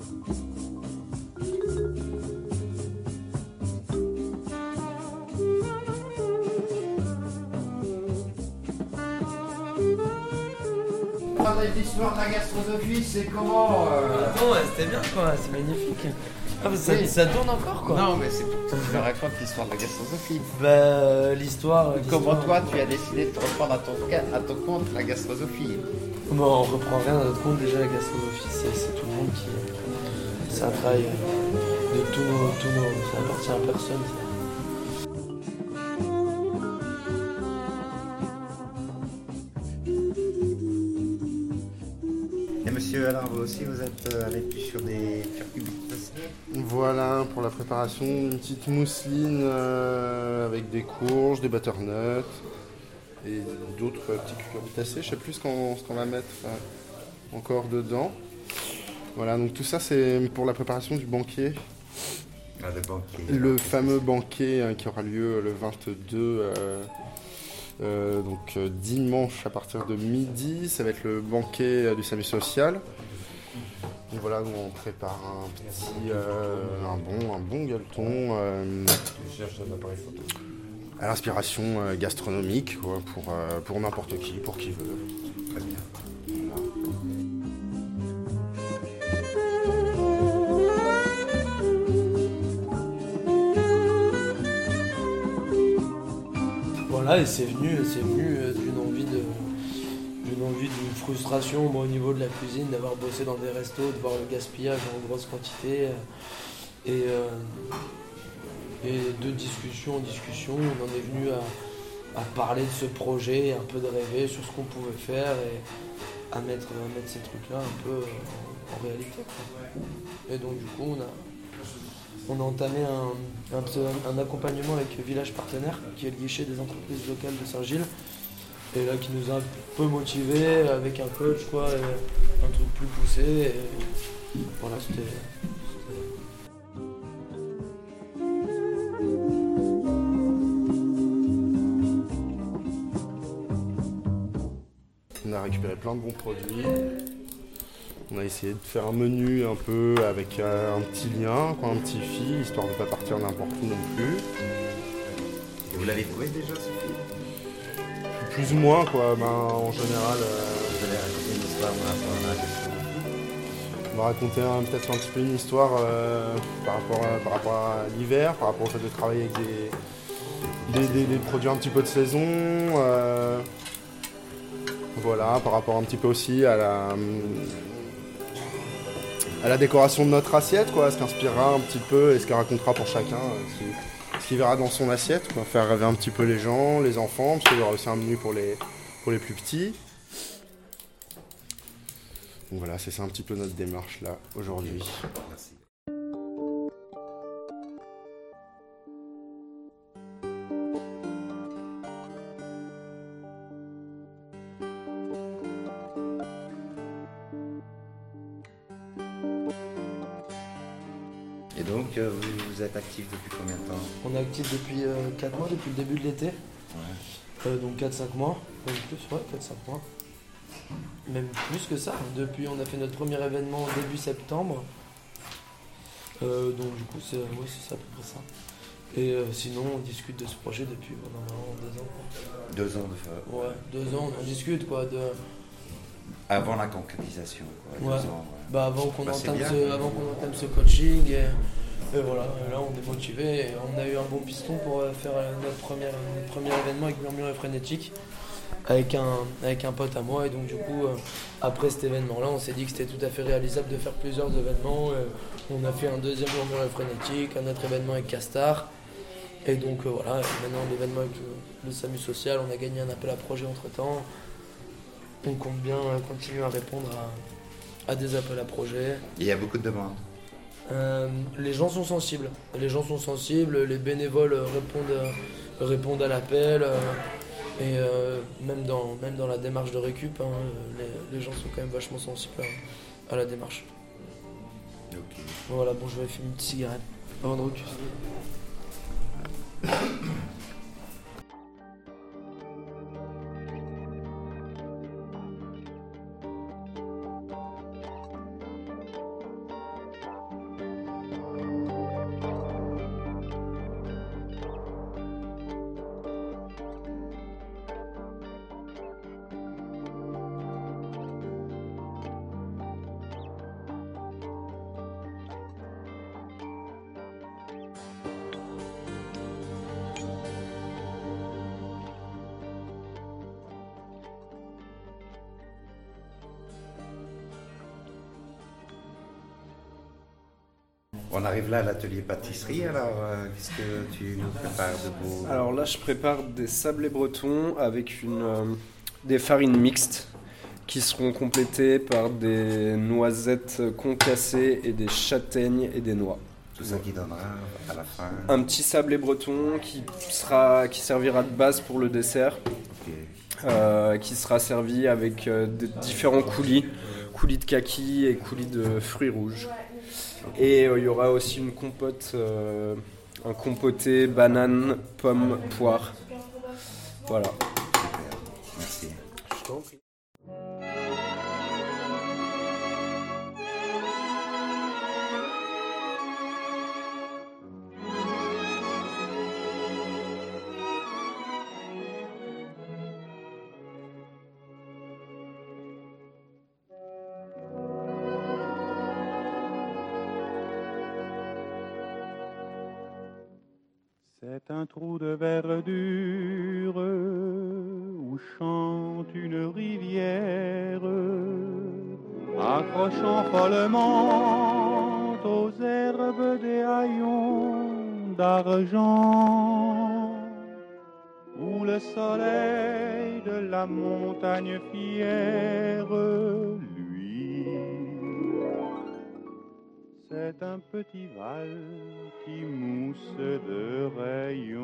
L'histoire de la gastrosophie, c'est comment Bon, c'était bien quoi, c'est magnifique. Ah, Oui. ça tourne encore quoi. Non, mais c'est pour que tu me racontes l'histoire de la gastrosophie. L'histoire. Comment toi, tu as décidé de te reprendre à ton compte la gastrosophie? Bon, on reprend rien à notre compte déjà la gastrosophie, c'est tout le monde qui. C'est un travail de tous nos. Ça appartient à personne. Ça. Et monsieur, alors vous aussi, vous êtes allé sur des publications? Voilà, pour la préparation, une petite mousseline avec des courges, des butternuts et d'autres petits cucurbitacés. Je sais plus ce qu'on va mettre encore dedans. Voilà, donc tout ça c'est pour la préparation du banquet. Ah, le banquet. Le fameux banquet qui aura lieu le 22, donc dimanche à partir de midi. Ça va être le banquet du SAMU social. Donc voilà, nous on prépare un bon gueuleton à l'inspiration gastronomique quoi, pour n'importe qui, pour qui veut. Très bien. Voilà, et c'est venu d'une frustration moi, au niveau de la cuisine, d'avoir bossé dans des restos, de voir le gaspillage en grosse quantité. Et de discussion en discussion, on en est venu à parler de ce projet, un peu de rêver sur ce qu'on pouvait faire et à mettre ces trucs-là un peu en réalité. Quoi. Et donc du coup, on a entamé un accompagnement avec Village Partenaire, qui est le guichet des entreprises locales de Saint-Gilles, et là qui nous a un peu motivés avec un coach, quoi, et un truc plus poussé. Et voilà, c'était. On a récupéré plein de bons produits. On a essayé de faire un menu un peu avec un petit lien, quoi, un petit fil, histoire de ne pas partir n'importe où non plus. Et vous l'avez trouvé déjà, ce film? Plus ou moins, quoi. En général, Vous allez raconter une histoire par rapport à la gastronomie? on va raconter peut-être un petit peu une histoire par rapport à l'hiver, par rapport au fait de travailler avec des produits un petit peu de saison. Voilà, par rapport un petit peu aussi à la décoration de notre assiette, quoi, ce qui inspirera un petit peu et ce qu'elle racontera pour chacun, ce qu'il verra dans son assiette, quoi, faire rêver un petit peu les gens, les enfants, parce qu'il y aura aussi un menu pour les plus petits. Donc voilà, c'est ça un petit peu notre démarche là aujourd'hui. Merci. Et donc, vous êtes actif depuis combien de temps? On est actif depuis 4 mois, depuis le début de l'été. Ouais. Donc 4-5 mois. Même plus, ouais, 4-5 mois. Même plus que ça. Depuis, on a fait notre premier événement début septembre. Donc du coup, c'est ça à peu près ça. Et sinon, on discute de ce projet depuis normalement 2 ans. Quoi. 2 ans de faire. Ouais, 2 ans, on en discute quoi. Avant la concrétisation, quoi. Ouais. 2 ans, ouais. Bah, avant qu'on Bah, c'est entame, bien. ce coaching. Et voilà, et là on est motivé. On a eu un bon piston pour faire notre premier événement avec Murmure et Frénétique avec un pote à moi. Et donc du coup, après cet événement-là, on s'est dit que c'était tout à fait réalisable de faire plusieurs événements. On a fait un deuxième Murmure et Frénétique, un autre événement avec Castar. Et donc voilà, maintenant l'événement avec le SAMU social, on a gagné un appel à projet entre-temps. On compte bien continuer à répondre à des appels à projets. Il y a beaucoup de demandes. Les gens sont sensibles. Les bénévoles répondent à l'appel. Et même dans la démarche de récup, hein, les gens sont quand même vachement sensibles à la démarche. Ok. Voilà, bon, je vais fumer une petite cigarette avant de recuser. On arrive là à l'atelier pâtisserie, alors qu'est-ce que tu nous prépares de beau? Alors là, je prépare des sablés bretons avec des farines mixtes qui seront complétées par des noisettes concassées et des châtaignes et des noix. Tout ça qui donnera à la fin. Un petit sablé breton qui servira de base pour le dessert, qui sera servi avec différents coulis de kaki et coulis de fruits rouges. Et il y aura aussi une compote, un compoté banane, pomme, poire. Voilà. Super, merci. Je t'en prie. C'est un trou de verdure où chante une rivière, accrochant follement aux herbes des haillons d'argent, où le soleil de la montagne fière luit. C'est un petit val qui mousse de rayons.